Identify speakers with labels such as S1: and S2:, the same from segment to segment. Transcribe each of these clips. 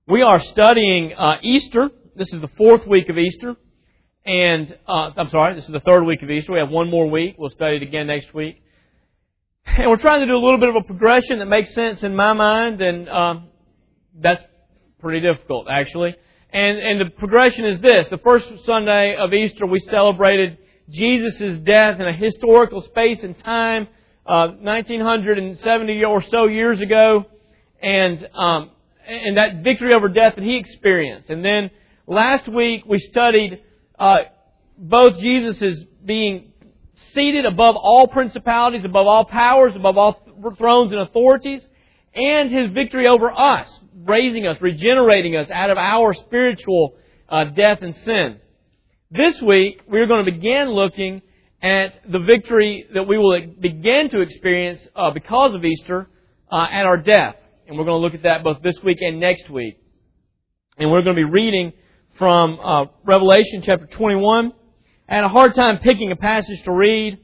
S1: We are studying Easter. This is the fourth week of Easter. And, this is the third week of Easter. We have one more week. We'll study it again next week. And we're trying to do a little bit of a progression that makes sense in my mind, and that's pretty difficult, actually. And the progression is this. The first Sunday of Easter, we celebrated Jesus' death in a historical space and time, 1970 or so years ago, and that victory over death that He experienced. And then last week we studied both Jesus' being seated above all principalities, above all powers, above all thrones and authorities, and His victory over us, raising us, regenerating us out of our spiritual death and sin. This week we're going to begin looking at the victory that we will begin to experience because of Easter at our death. And we're going to look at that both this week and next week. And we're going to be reading from Revelation chapter 21. I had a hard time picking a passage to read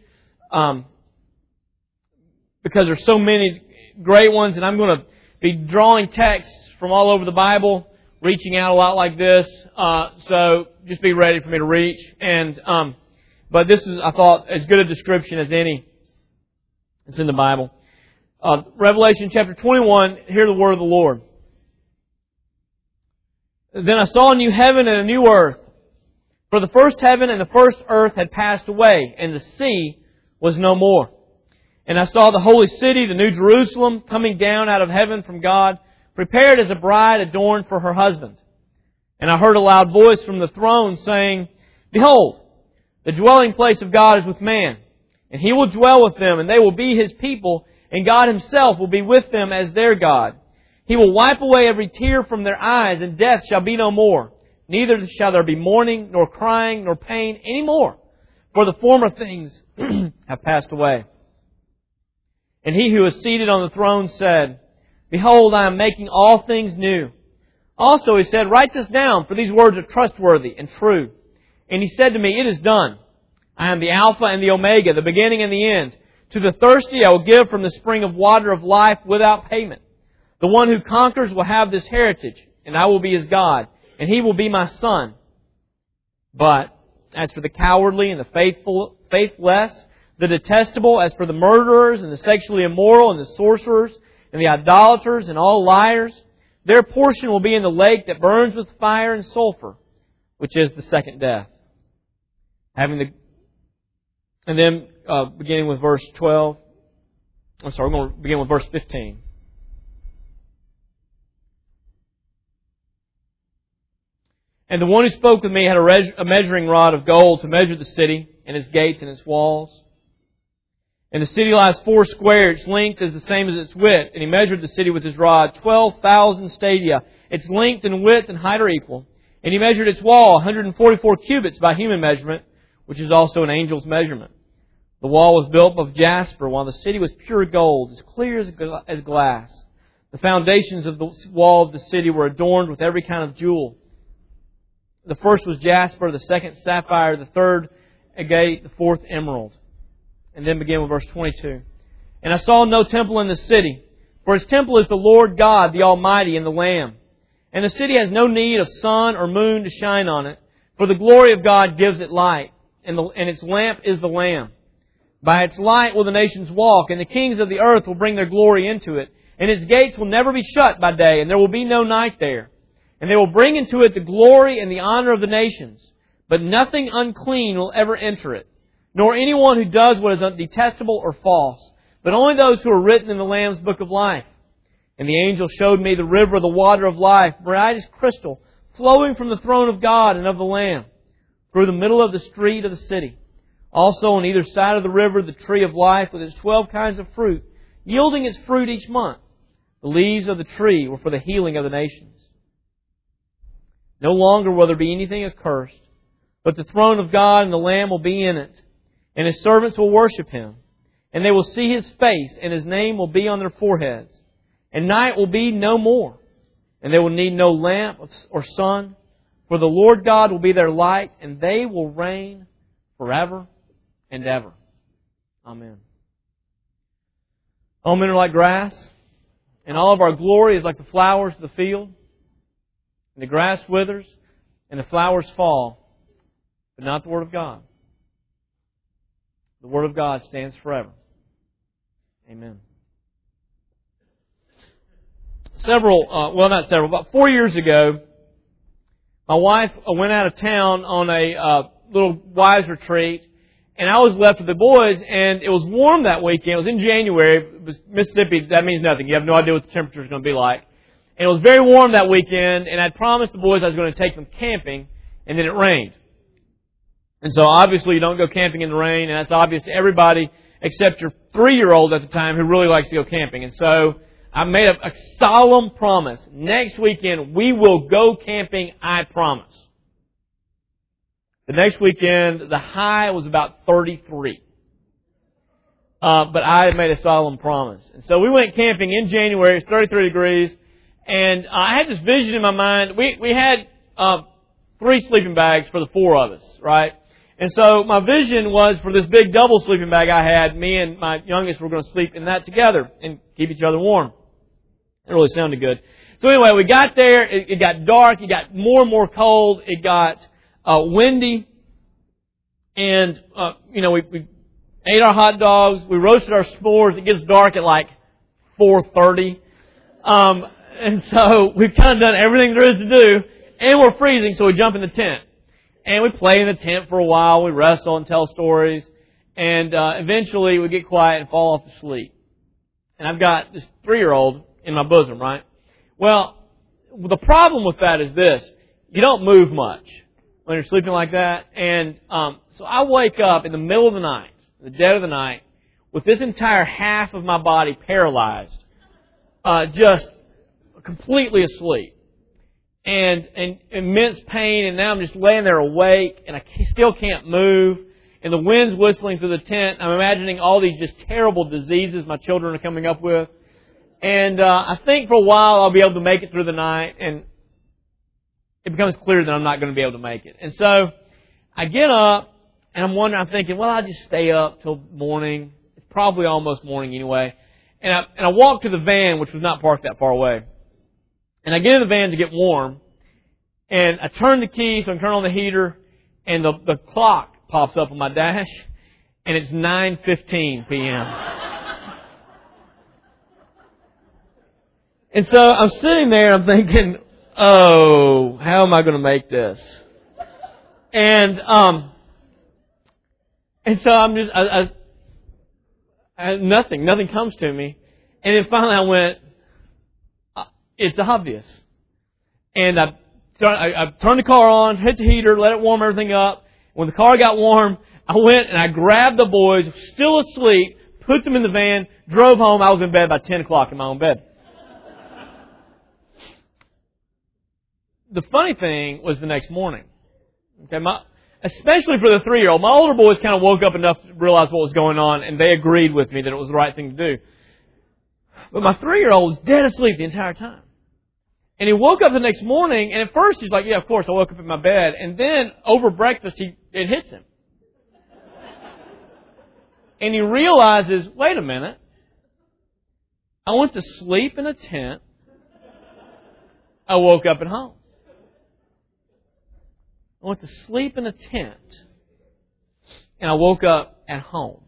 S1: because there's so many great ones, and I'm going to be drawing texts from all over the Bible, reaching out a lot like this. So just be ready for me to reach. But this is, I thought, as good a description as any that's in the Bible. Revelation chapter 21, hear the word of the Lord. Then I saw a new heaven and a new earth. For the first heaven and the first earth had passed away, and the sea was no more. And I saw the holy city, the new Jerusalem, coming down out of heaven from God, prepared as a bride adorned for her husband. And I heard a loud voice from the throne saying, Behold, the dwelling place of God is with man, and He will dwell with them, and they will be His people, and God Himself will be with them as their God. He will wipe away every tear from their eyes, and death shall be no more. Neither shall there be mourning, nor crying, nor pain any more, for the former things have passed away. And He who is seated on the throne said, Behold, I am making all things new. Also He said, Write this down, for these words are trustworthy and true. And He said to me, It is done. I am the Alpha and the Omega, the beginning and the end. To the thirsty I will give from the spring of water of life without payment. The one who conquers will have this heritage, and I will be his God, and he will be my son. But as for the cowardly and the faithless, the detestable, as for the murderers and the sexually immoral and the sorcerers and the idolaters and all liars, their portion will be in the lake that burns with fire and sulfur, which is the second death. Beginning with verse 12. We're going to begin with verse 15. And the one who spoke with me had a measuring rod of gold to measure the city and its gates and its walls. And the city lies 4 square. Its length is the same as its width. And he measured the city with his rod, 12,000 stadia. Its length and width and height are equal. And he measured its wall, 144 cubits by human measurement, which is also an angel's measurement. The wall was built of jasper, while the city was pure gold, as clear as glass. The foundations of the wall of the city were adorned with every kind of jewel. The first was jasper, the second sapphire, the third agate, the fourth emerald. And then begin with verse 22. And I saw no temple in the city, for its temple is the Lord God, the Almighty, and the Lamb. And the city has no need of sun or moon to shine on it, for the glory of God gives it light, and its lamp is the Lamb. By its light will the nations walk, and the kings of the earth will bring their glory into it. And its gates will never be shut by day, and there will be no night there. And they will bring into it the glory and the honor of the nations. But nothing unclean will ever enter it, nor anyone who does what is detestable or false, but only those who are written in the Lamb's book of life. And the angel showed me the river of the water of life, bright as crystal, flowing from the throne of God and of the Lamb, through the middle of the street of the city. Also on either side of the river, the tree of life with its 12 kinds of fruit, yielding its fruit each month. The leaves of the tree were for the healing of the nations. No longer will there be anything accursed, but the throne of God and the Lamb will be in it, and His servants will worship Him. And they will see His face, and His name will be on their foreheads. And night will be no more, and they will need no lamp or sun, for the Lord God will be their light, and they will reign forever and ever. Amen. All men are like grass, and all of our glory is like the flowers of the field. And the grass withers and the flowers fall, but not the Word of God. The Word of God stands forever. Amen. About 4 years ago, my wife went out of town on a little wives retreat, and I was left with the boys, and it was warm that weekend. It was in January. It was Mississippi. That means nothing. You have no idea what the temperature is going to be like. And it was very warm that weekend, and I'd promised the boys I was going to take them camping, and then it rained. And so obviously you don't go camping in the rain, and that's obvious to everybody except your 3-year-old at the time who really likes to go camping. And so I made a solemn promise. Next weekend we will go camping, I promise. The next weekend, the high was about 33. But I had made a solemn promise. And so we went camping in January. It was 33 degrees. And I had this vision in my mind. We had 3 sleeping bags for the 4 of us, right? And so my vision was for this big double sleeping bag I had, me and my youngest were going to sleep in that together and keep each other warm. It really sounded good. So anyway, we got there. It got dark. It got more and more cold. It got windy. And, we ate our hot dogs. We roasted our s'mores. It gets dark at like 4:30. And so we've kind of done everything there is to do. And we're freezing, so we jump in the tent. And we play in the tent for a while. We wrestle and tell stories. And eventually we get quiet and fall off to sleep. And I've got this 3-year-old in my bosom, right? Well, the problem with that is this. You don't move much when you're sleeping like that. And so I wake up in the middle of the night, the dead of the night, with this entire half of my body paralyzed. Just completely asleep. And immense pain, and now I'm just laying there awake, and I still can't move, and the wind's whistling through the tent. I'm imagining all these just terrible diseases my children are coming up with. And I think for a while I'll be able to make it through the night, and it becomes clear that I'm not going to be able to make it. And so I get up, and I'm thinking, well, I'll just stay up till morning. It's probably almost morning anyway. And I walk to the van, which was not parked that far away. And I get in the van to get warm, and I turn the key, so I turn on the heater, and the clock pops up on my dash, and it's 9:15 p.m. And so I'm sitting there, and I'm thinking, oh, how am I going to make this? And so I'm just, nothing comes to me. And then finally I went, it's obvious. And I turned the car on, hit the heater, let it warm everything up. When the car got warm, I went and I grabbed the boys, still asleep, put them in the van, drove home. I was in bed by 10 o'clock in my own bed. The funny thing was the next morning. Okay, especially for the 3-year-old. My older boys kind of woke up enough to realize what was going on, and they agreed with me that it was the right thing to do. But my 3-year-old was dead asleep the entire time. And he woke up the next morning, and at first he's like, yeah, of course, I woke up in my bed. And then, over breakfast, it hits him. And he realizes, wait a minute. I went to sleep in a tent. I woke up at home. I went to sleep in a tent. And I woke up at home.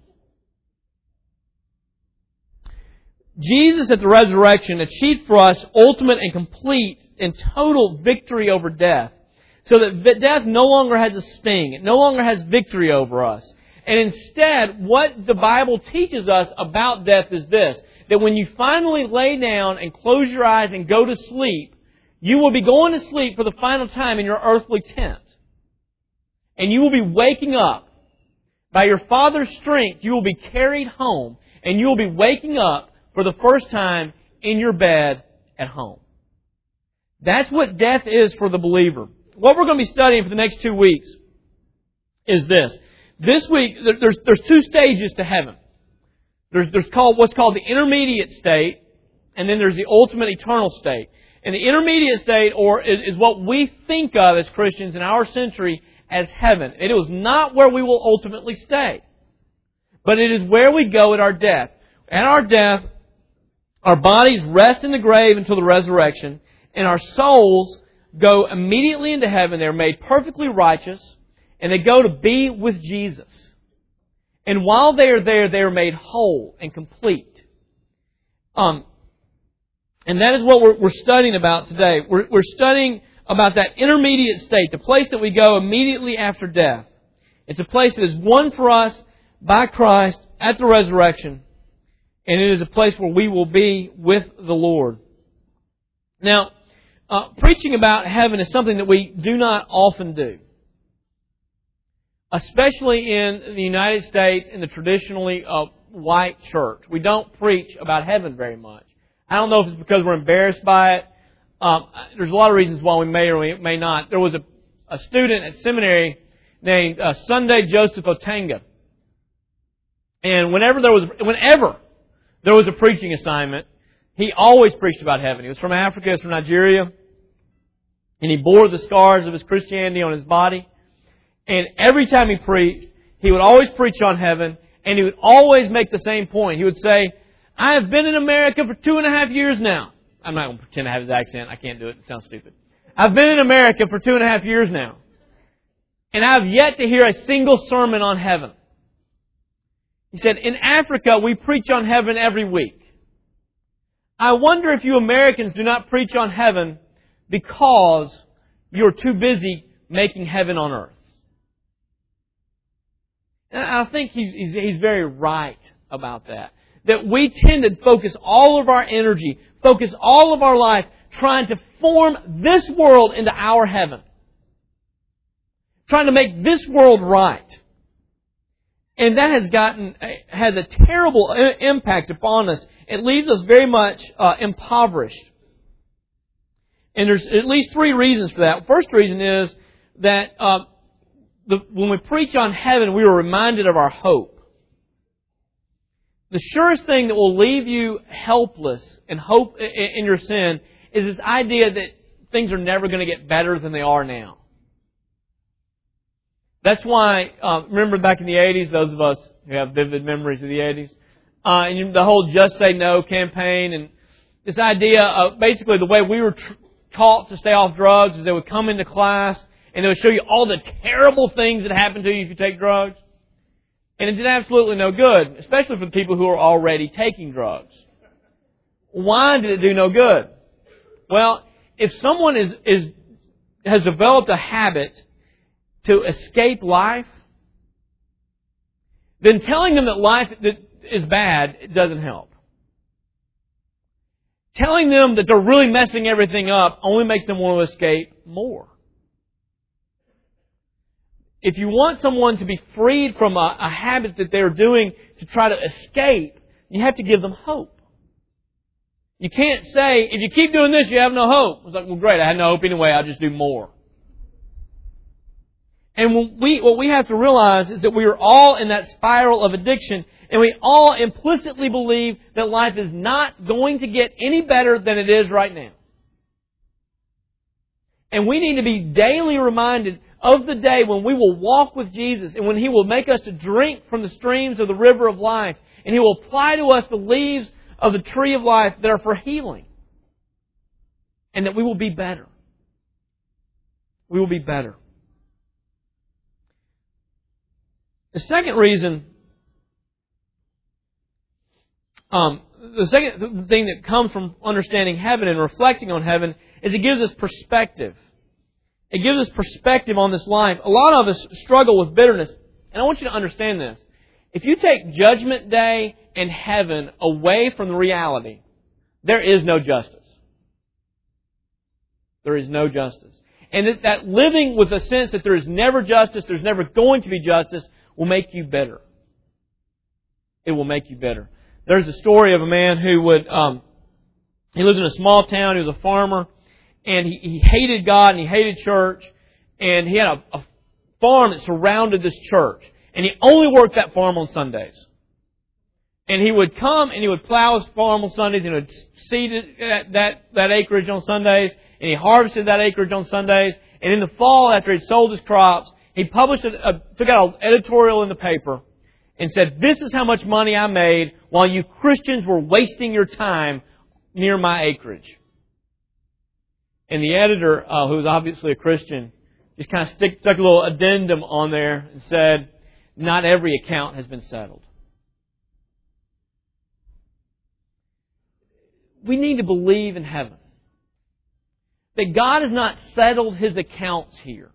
S1: Jesus at the resurrection achieved for us ultimate and complete and total victory over death. So that death no longer has a sting. It no longer has victory over us. And instead, what the Bible teaches us about death is this. That when you finally lay down and close your eyes and go to sleep, you will be going to sleep for the final time in your earthly tent. And you will be waking up. By your Father's strength, you will be carried home. And you will be waking up for the first time in your bed at home. That's what death is for the believer. What we're going to be studying for the next 2 weeks is this. This week, there's 2 stages to heaven. There's what's called the intermediate state, and then there's the ultimate eternal state. And the intermediate state is what we think of as Christians in our century as heaven. It is not where we will ultimately stay, but it is where we go at our death. At our death, our bodies rest in the grave until the resurrection, and our souls go immediately into heaven. They're made perfectly righteous, and they go to be with Jesus. And while they are there, they are made whole and complete. And that is what we're studying about today. We're studying about that intermediate state, the place that we go immediately after death. It's a place that is won for us by Christ at the resurrection. And it is a place where we will be with the Lord. Now, preaching about heaven is something that we do not often do. Especially in the United States, in the traditionally white church. We don't preach about heaven very much. I don't know if it's because we're embarrassed by it. There's a lot of reasons why we may or we may not. There was a student at seminary named Sunday Joseph Otanga. And whenever there was a preaching assignment, he always preached about heaven. He was from Africa, he was from Nigeria. And he bore the scars of his Christianity on his body. And every time he preached, he would always preach on heaven, and he would always make the same point. He would say, I have been in America for 2.5 years now. I'm not going to pretend to have his accent. I can't do it. It sounds stupid. I've been in America for 2.5 years now. And I have yet to hear a single sermon on heaven. He said, in Africa, we preach on heaven every week. I wonder if you Americans do not preach on heaven because you're too busy making heaven on earth. And I think he's very right about that. That we tend to focus all of our energy, focus all of our life trying to form this world into our heaven. Trying to make this world right. And that has a terrible impact upon us. It leaves us very much impoverished. And there's at least 3 reasons for that. First reason is that when we preach on heaven, we are reminded of our hope. The surest thing that will leave you helpless and hope in your sin is this idea that things are never going to get better than they are now. That's why, remember back in the 80s, those of us who have vivid memories of the 80s, and the whole Just Say No campaign, and this idea of basically the way we were taught to stay off drugs is they would come into class and they would show you all the terrible things that happen to you if you take drugs. And it did absolutely no good, especially for the people who are already taking drugs. Why did it do no good? Well, if someone has developed a habit to escape life, then telling them that life is bad, it doesn't help. Telling them that they're really messing everything up only makes them want to escape more. If you want someone to be freed from a habit that they're doing to try to escape, you have to give them hope. You can't say, if you keep doing this, you have no hope. It's like, well, great, I had no hope anyway, I'll just do more. And what we have to realize is that we are all in that spiral of addiction, and we all implicitly believe that life is not going to get any better than it is right now. And we need to be daily reminded of the day when we will walk with Jesus and when He will make us to drink from the streams of the river of life, and He will apply to us the leaves of the tree of life that are for healing, and that we will be better. We will be better. The second reason, the second thing that comes from understanding heaven and reflecting on heaven is it gives us perspective. It gives us perspective on this life. A lot of us struggle with bitterness. And I want you to understand this. If you take Judgment Day and heaven away from the reality, there is no justice. There is no justice. And that living with a sense that there is never justice, there's never going to be justice, will make you bitter. It will make you bitter. There's a story of a man who he lived in a small town, he was a farmer, and he hated God and he hated church, and he had a farm that surrounded this church. And he only worked that farm on Sundays. And he would come and he would plow his farm on Sundays and he would seed that acreage on Sundays, and he harvested that acreage on Sundays. And in the fall, after he'd sold his crops, he published took out an editorial in the paper and said, "This is how much money I made while you Christians were wasting your time near my acreage." And the editor, who was obviously a Christian, just kind of stuck a little addendum on there and said, not every account has been settled. We need to believe in heaven. That God has not settled His accounts here.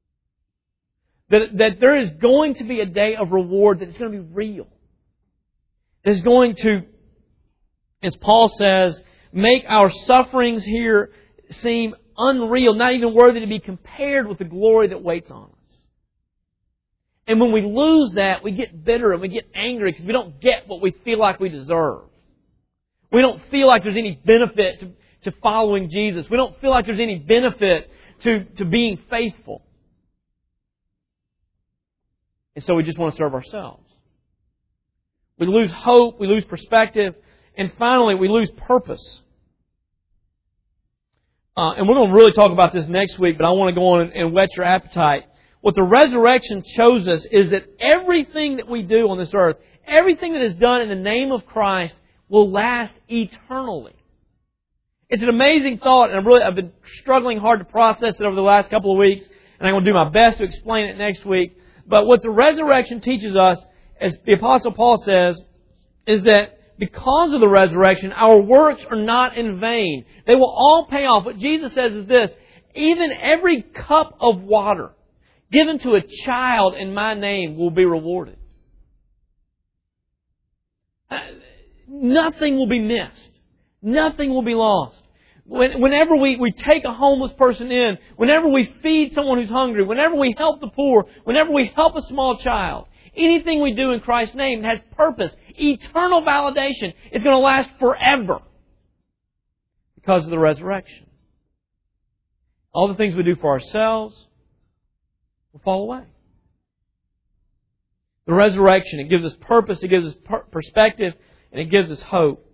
S1: That there is going to be a day of reward that is going to be real. That is going to, as Paul says, make our sufferings here seem unreal, not even worthy to be compared with the glory that waits on us. And when we lose that, we get bitter and we get angry because we don't get what we feel like we deserve. We don't feel like there's any benefit to following Jesus. We don't feel like there's any benefit to being faithful. And so we just want to serve ourselves. We lose hope, we lose perspective, and finally we lose purpose. And we're going to really talk about this next week, but I want to go on and whet your appetite. What the resurrection shows us is that everything that we do on this earth, everything that is done in the name of Christ, will last eternally. It's an amazing thought, and I've been struggling hard to process it over the last couple of weeks, and I'm going to do my best to explain it next week. But what the resurrection teaches us, as the Apostle Paul says, is that because of the resurrection, our works are not in vain. They will all pay off. What Jesus says is this: even every cup of water given to a child in my name will be rewarded. Nothing will be missed. Nothing will be lost. Whenever we take a homeless person in, whenever we feed someone who's hungry, whenever we help the poor, whenever we help a small child, anything we do in Christ's name has purpose, eternal validation. It's going to last forever because of the resurrection. All the things we do for ourselves will fall away. The resurrection, it gives us purpose, it gives us perspective, and it gives us hope.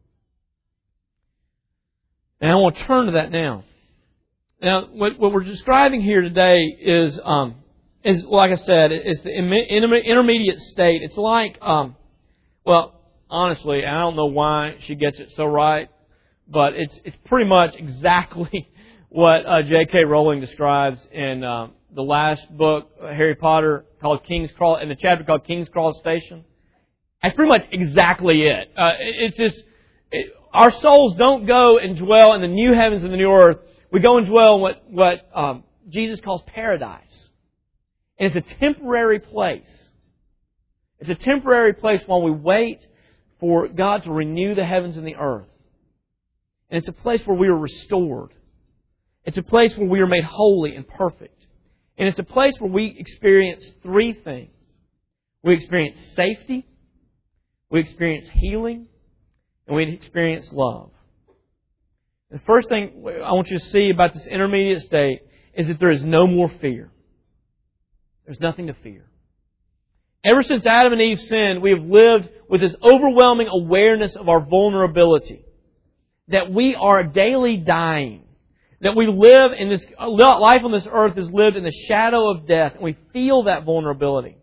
S1: And I want to turn to that now. Now, what we're describing here today is like I said, it's the intermediate state. It's like, well, honestly, I don't know why she gets it so right, but it's pretty much exactly what J.K. Rowling describes in the last book, Harry Potter, called King's Cross, in the chapter called King's Cross Station. That's pretty much exactly it. It's just, our souls don't go and dwell in the new heavens and the new earth. We go and dwell in what Jesus calls paradise. And it's a temporary place. It's a temporary place while we wait for God to renew the heavens and the earth. And it's a place where we are restored. It's a place where we are made holy and perfect. And it's a place where we experience three things. We experience safety, we experience healing, and we experience love. The first thing I want you to see about this intermediate state is that there is no more fear. There's nothing to fear. Ever since Adam and Eve sinned, we have lived with this overwhelming awareness of our vulnerability. That we are daily dying. That we live in this, life on this earth is lived in the shadow of death. And we feel that vulnerability.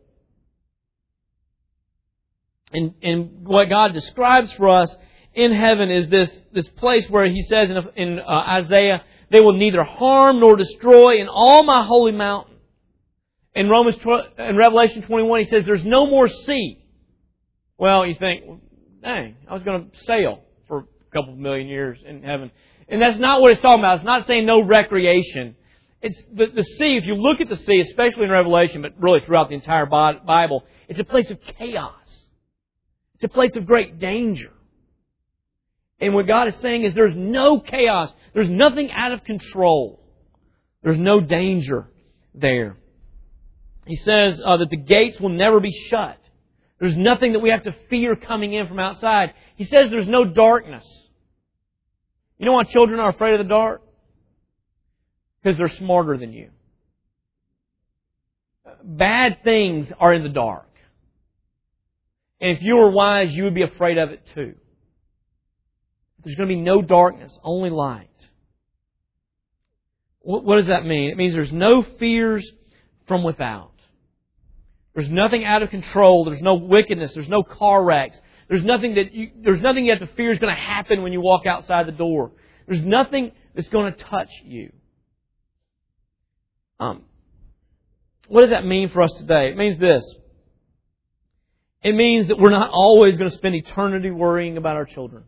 S1: And what God describes for us in heaven is this place where He says in Isaiah, they will neither harm nor destroy in all my holy mountain. In Revelation 21, He says there's no more sea. Well, you think, well, dang, I was going to sail for a couple of million years in heaven. And that's not what it's talking about. It's not saying no recreation. It's the sea, if you look at the sea, especially in Revelation, but really throughout the entire Bible, it's a place of chaos. It's a place of great danger. And what God is saying is there's no chaos. There's nothing out of control. There's no danger there. He says that the gates will never be shut. There's nothing that we have to fear coming in from outside. He says there's no darkness. You know why children are afraid of the dark? Because they're smarter than you. Bad things are in the dark. And if you were wise, you would be afraid of it too. There's going to be no darkness, only light. What does that mean? It means there's no fears from without. There's nothing out of control. There's no wickedness. There's no car wrecks. There's nothing you have to fear is going to happen when you walk outside the door. There's nothing that's going to touch you. What does that mean for us today? It means this. It means that we're not always going to spend eternity worrying about our children.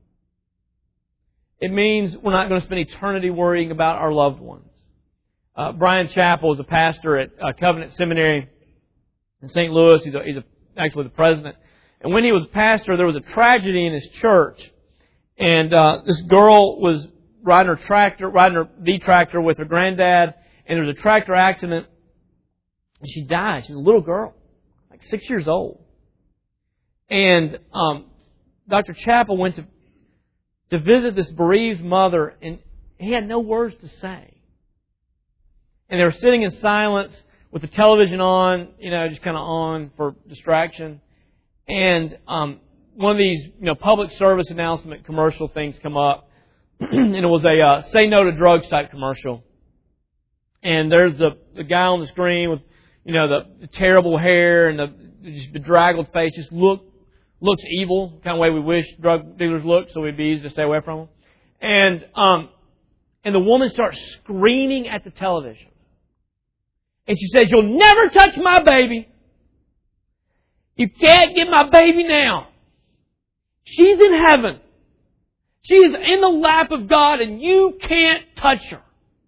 S1: It means we're not going to spend eternity worrying about our loved ones. Brian Chappell is a pastor at Covenant Seminary in St. Louis. He's actually the president. And when he was a pastor, there was a tragedy in his church. And this girl was riding the tractor with her granddad. And there was a tractor accident. And she died. She was a little girl, like 6 years old. And Dr. Chappell went to visit this bereaved mother, and he had no words to say. And they were sitting in silence with the television on, just kind of on for distraction. And one of these, public service announcement commercial things come up, and it was a Say No to Drugs type commercial. And there's the guy on the screen with, the terrible hair and the just bedraggled face, just looks evil, kind of way we wish drug dealers looked, so we'd be easy to stay away from them. And the woman starts screaming at the television. And she says, "You'll never touch my baby. You can't get my baby now. She's in heaven. She is in the lap of God, and you can't touch her."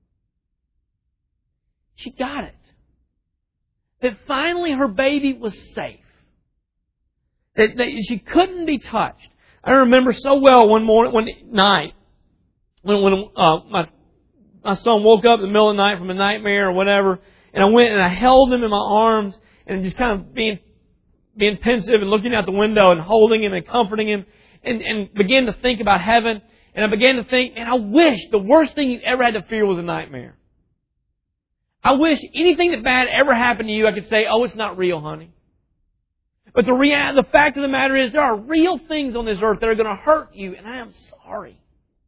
S1: She got it. That finally her baby was safe. That she couldn't be touched. I remember so well one night when my son woke up in the middle of the night from a nightmare or whatever, and I went and I held him in my arms and just kind of being pensive and looking out the window and holding him and comforting him and began to think about heaven. And I began to think, man, I wish the worst thing you ever had to fear was a nightmare. I wish anything that bad ever happened to you, I could say, "Oh, it's not real, honey." But the fact of the matter is, there are real things on this earth that are going to hurt you, and I am sorry.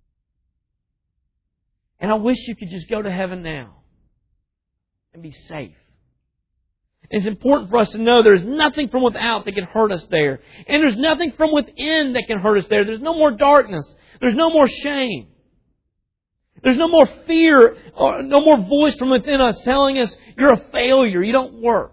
S1: And I wish you could just go to heaven now and be safe. And it's important for us to know there's nothing from without that can hurt us there. And there's nothing from within that can hurt us there. There's no more darkness. There's no more shame. There's no more fear, or no more voice from within us telling us you're a failure, you don't work.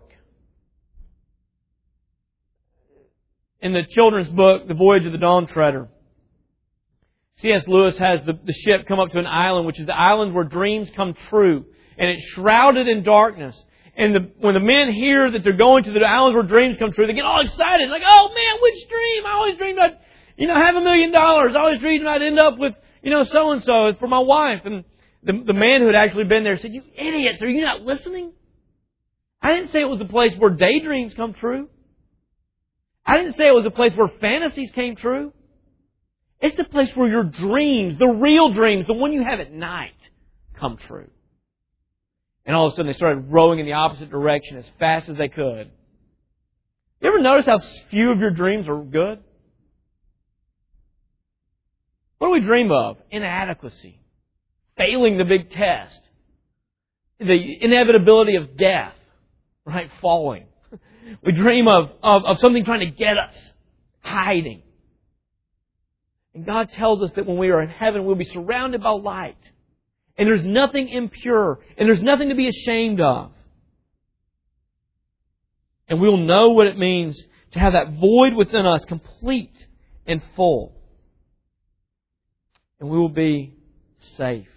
S1: In the children's book, The Voyage of the Dawn Treader, C.S. Lewis has the ship come up to an island, which is the island where dreams come true. And it's shrouded in darkness. And when the men hear that they're going to the islands where dreams come true, they get all excited. Like, "Oh man, which dream? I always dreamed I'd, have $1 million. I always dreamed I'd end up with, so-and-so for my wife." And the man who had actually been there said, "You idiots, are you not listening? I didn't say it was a place where daydreams come true. I didn't say it was a place where fantasies came true. It's the place where your dreams, the real dreams, the one you have at night, come true." And all of a sudden they started rowing in the opposite direction as fast as they could. You ever notice how few of your dreams are good? What do we dream of? Inadequacy. Failing the big test. The inevitability of death. Right? Falling. We dream of something trying to get us. Hiding. And God tells us that when we are in heaven, we'll be surrounded by light. And there's nothing impure. And there's nothing to be ashamed of. And we'll know what it means to have that void within us complete and full. And we will be safe.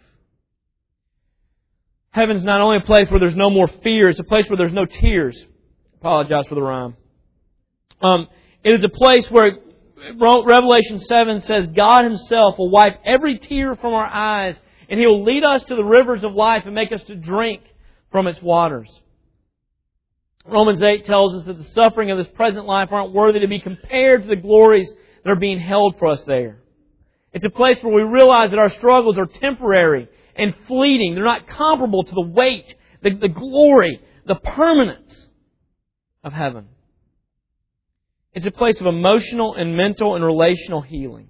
S1: Heaven's not only a place where there's no more fear, it's a place where there's no tears. Apologize for the rhyme. It is a place where Revelation 7 says God Himself will wipe every tear from our eyes, and He will lead us to the rivers of life and make us to drink from its waters. Romans 8 tells us that the suffering of this present life aren't worthy to be compared to the glories that are being held for us there. It's a place where we realize that our struggles are temporary and fleeting. They're not comparable to the weight, the glory, the permanence of heaven. It's a place of emotional and mental and relational healing.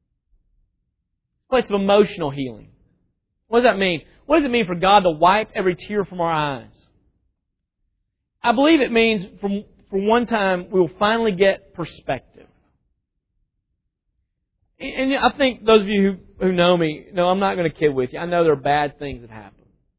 S1: A place of emotional healing. What does that mean? What does it mean for God to wipe every tear from our eyes? I believe it means for one time we will finally get perspective. And I think those of you who know me, know I'm not going to kid with you. I know there are bad things that happen.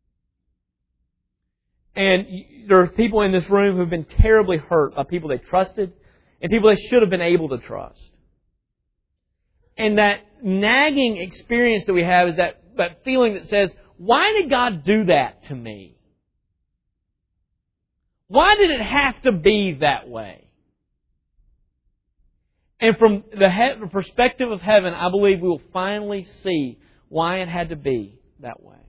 S1: And there are people in this room who've been terribly hurt by people they trusted and people they should have been able to trust. And that nagging experience that we have is that feeling that says, why did God do that to me? Why did it have to be that way? And from the perspective of heaven, I believe we will finally see why it had to be that way.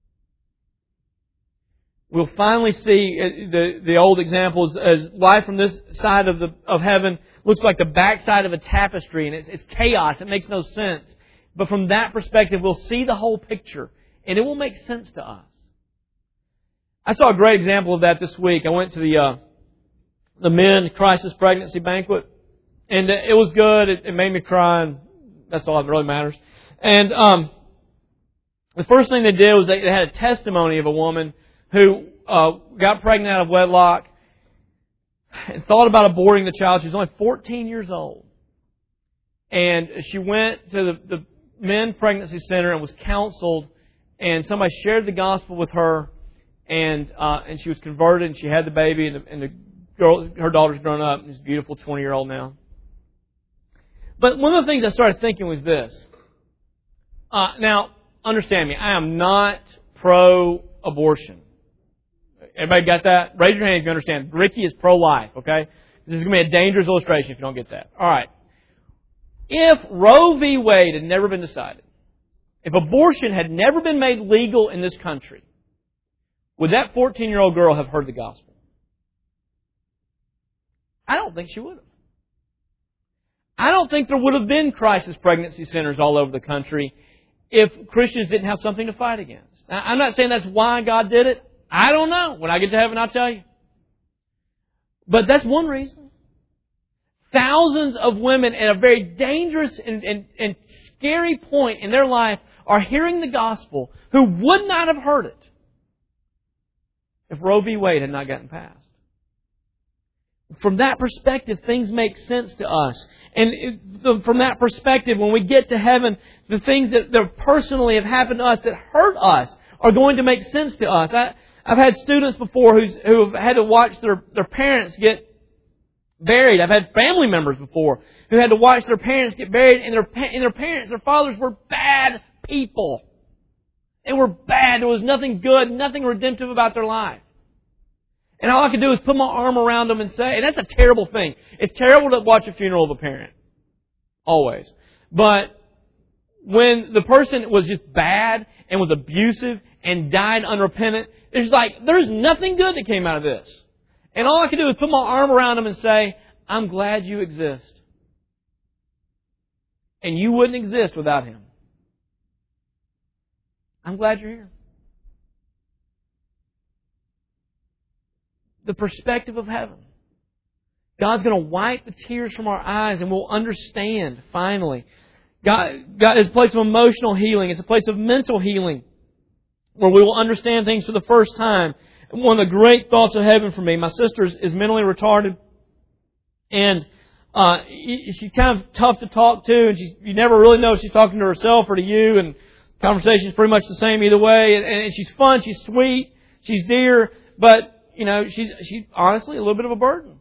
S1: We'll finally see the old examples as life from this side of heaven looks like the backside of a tapestry, and it's chaos. It makes no sense. But from that perspective, we'll see the whole picture, and it will make sense to us. I saw a great example of that this week. I went to the men's crisis pregnancy banquet, and it was good. It made me cry, and that's all that really matters. And the first thing they did was they had a testimony of a woman who got pregnant out of wedlock and thought about aborting the child. She was only 14 years old. And she went to the men's pregnancy center and was counseled, and somebody shared the gospel with her, and she was converted, and she had the baby, and the girl, her daughter's grown up, and she's a beautiful 20-year-old now. But one of the things I started thinking was this. Now, understand me, I am not pro-abortion. Everybody got that? Raise your hand if you understand. Ricky is pro-life, okay? This is going to be a dangerous illustration if you don't get that. All right. If Roe v. Wade had never been decided, if abortion had never been made legal in this country, would that 14-year-old girl have heard the gospel? I don't think she would have. I don't think there would have been crisis pregnancy centers all over the country if Christians didn't have something to fight against. Now, I'm not saying that's why God did it. I don't know. When I get to heaven, I'll tell you. But that's one reason. Thousands of women at a very dangerous and scary point in their life are hearing the gospel who would not have heard it if Roe v. Wade had not gotten passed. From that perspective, things make sense to us. And from that perspective, when we get to heaven, the things that personally have happened to us that hurt us are going to make sense to us. I've had students before who have had to watch their parents get buried. I've had family members before who had to watch their parents get buried, and their fathers were bad people. They were bad. There was nothing good, nothing redemptive about their life. And all I could do is put my arm around them and say, and that's a terrible thing. It's terrible to watch a funeral of a parent. Always. But when the person was just bad and was abusive and died unrepentant, it's like, there's nothing good that came out of this. And all I could do is put my arm around them and say, I'm glad you exist. And you wouldn't exist without Him. I'm glad you're here. The perspective of heaven. God's going to wipe the tears from our eyes and we'll understand, finally. God is a place of emotional healing. It's a place of mental healing where we will understand things for the first time. One of the great thoughts of heaven for me, my sister is mentally retarded, and she's kind of tough to talk to, and you never really know if she's talking to herself or to you, and the conversation's pretty much the same either way. And she's fun, she's sweet, she's dear, but she's honestly a little bit of a burden.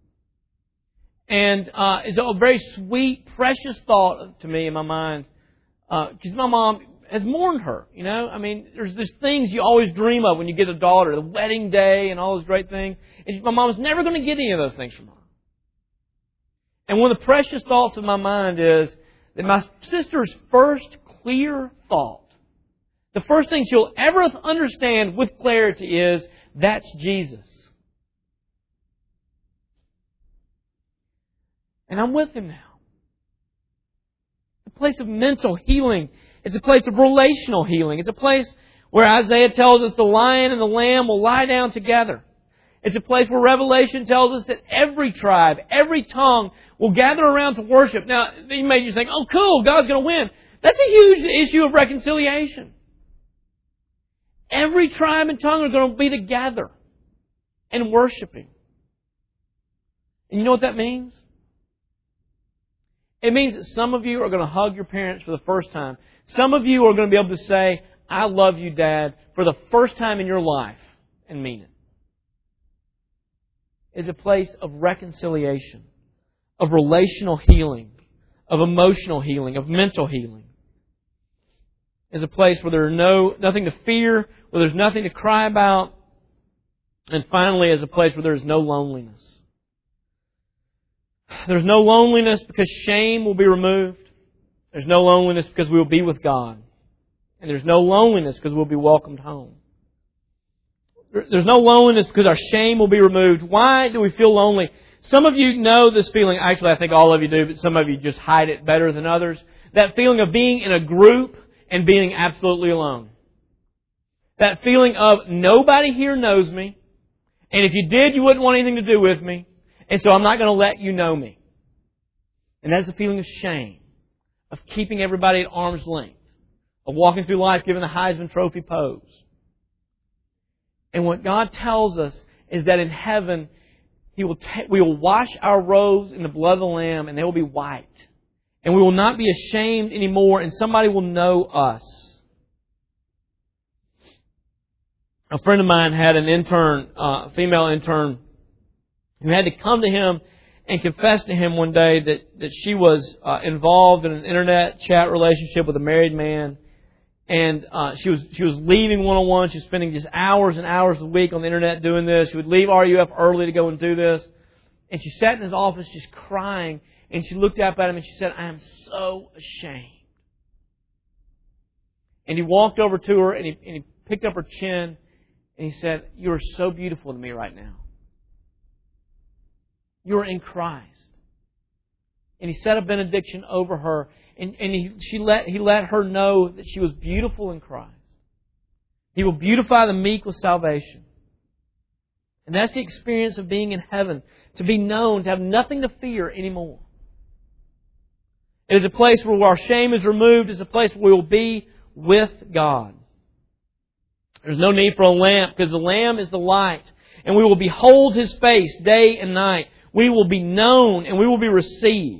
S1: And it's a very sweet, precious thought to me in my mind, because my mom has mourned her. I mean, there's things you always dream of when you get a daughter, the wedding day and all those great things. And my mom's never going to get any of those things from her. And one of the precious thoughts of my mind is that my sister's first clear thought, the first thing she'll ever understand with clarity is, that's Jesus. And I'm with Him now. It's a place of mental healing. It's a place of relational healing. It's a place where Isaiah tells us the lion and the lamb will lie down together. It's a place where Revelation tells us that every tribe, every tongue will gather around to worship. Now, you may just think, oh cool, God's going to win. That's a huge issue of reconciliation. Every tribe and tongue are going to be together and worshiping. And you know what that means? It means that some of you are going to hug your parents for the first time. Some of you are going to be able to say, I love you, Dad, for the first time in your life, and mean it. It's a place of reconciliation, of relational healing, of emotional healing, of mental healing. It's a place where there's nothing to fear, where there's nothing to cry about. And finally, it's a place where there's no loneliness. There's no loneliness because shame will be removed. There's no loneliness because we will be with God. And there's no loneliness because we'll be welcomed home. There's no loneliness because our shame will be removed. Why do we feel lonely? Some of you know this feeling. Actually, I think all of you do, but some of you just hide it better than others. That feeling of being in a group and being absolutely alone. That feeling of nobody here knows me. And if you did, you wouldn't want anything to do with me. And so I'm not going to let you know me. And that's the feeling of shame. Of keeping everybody at arm's length. Of walking through life giving the Heisman Trophy pose. And what God tells us is that in heaven, we will wash our robes in the blood of the Lamb and they will be white. And we will not be ashamed anymore, and somebody will know us. A friend of mine had an intern, a female intern, who had to come to him and confess to him one day that she was involved in an internet chat relationship with a married man. And she was leaving one-on-one. She was spending just hours and hours a week on the internet doing this. She would leave RUF early to go and do this. And she sat in his office just crying. And she looked up at him and she said, I am so ashamed. And he walked over to her and he picked up her chin and he said, you are so beautiful to me right now. You are in Christ. And he said a benediction over her. And he let her know that she was beautiful in Christ. He will beautify the meek with salvation. And that's the experience of being in heaven. To be known, to have nothing to fear anymore. It is a place where our shame is removed. It's a place where we will be with God. There's no need for a lamp because the Lamb is the light. And we will behold His face day and night. We will be known and we will be received.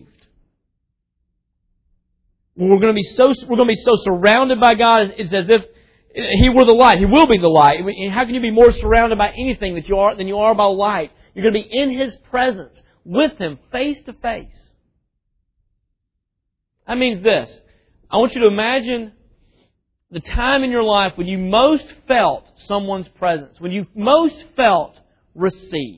S1: We're going to be so surrounded by God. It's as if He were the light. He will be the light. How can you be more surrounded by anything than you are by light? You're going to be in His presence with Him, face to face. That means this. I want you to imagine the time in your life when you most felt someone's presence, when you most felt received.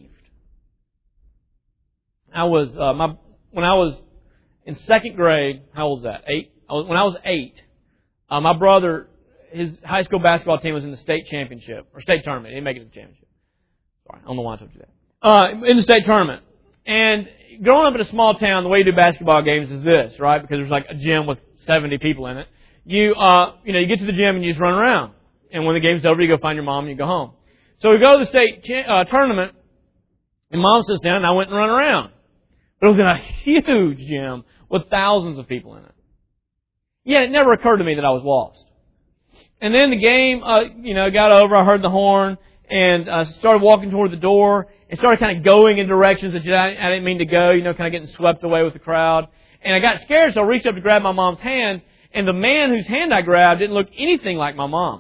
S1: When I was in second grade, how old was that? 8? When I was 8, my brother, his high school basketball team was in the state championship, or state tournament. He didn't make it to the championship. Sorry, I don't know why I told you that. In the state tournament. And growing up in a small town, the way you do basketball games is this, right? Because there's like a gym with 70 people in it. You get to the gym and you just run around. And when the game's over, you go find your mom and you go home. So we go to the state tournament, and Mom sits down and I went and run around. But it was in a huge gym with thousands of people in it. Yeah, it never occurred to me that I was lost. And then the game, got over. I heard the horn and started walking toward the door and started kind of going in directions that I didn't mean to go, kind of getting swept away with the crowd. And I got scared, so I reached up to grab my mom's hand, and the man whose hand I grabbed didn't look anything like my mom.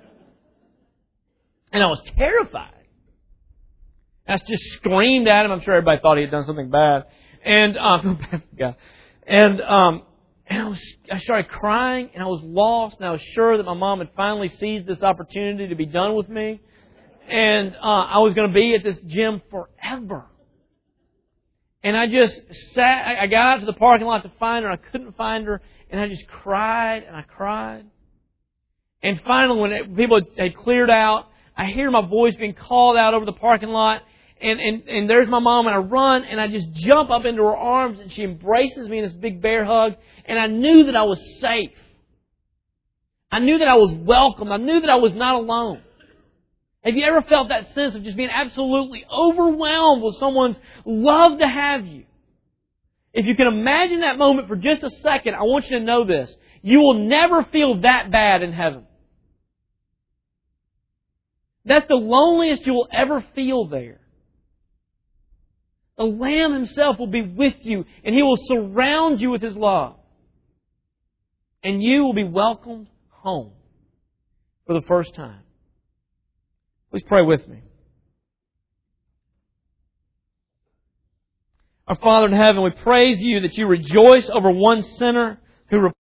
S1: And I was terrified. I just screamed at him. I'm sure everybody thought he had done something bad. And I started crying, and I was lost, and I was sure that my mom had finally seized this opportunity to be done with me. And I was going to be at this gym forever. And I just sat, I got out to the parking lot to find her. I couldn't find her. And I just cried and I cried. And finally, when people had cleared out, I hear my voice being called out over the parking lot. And there's my mom, and I run, and I just jump up into her arms, and she embraces me in this big bear hug. And I knew that I was safe. I knew that I was welcomed. I knew that I was not alone. Have you ever felt that sense of just being absolutely overwhelmed with someone's love to have you? If you can imagine that moment for just a second, I want you to know this. You will never feel that bad in heaven. That's the loneliest you will ever feel there. The Lamb Himself will be with you, and He will surround you with His love. And you will be welcomed home for the first time. Please pray with me. Our Father in heaven, we praise You that You rejoice over one sinner who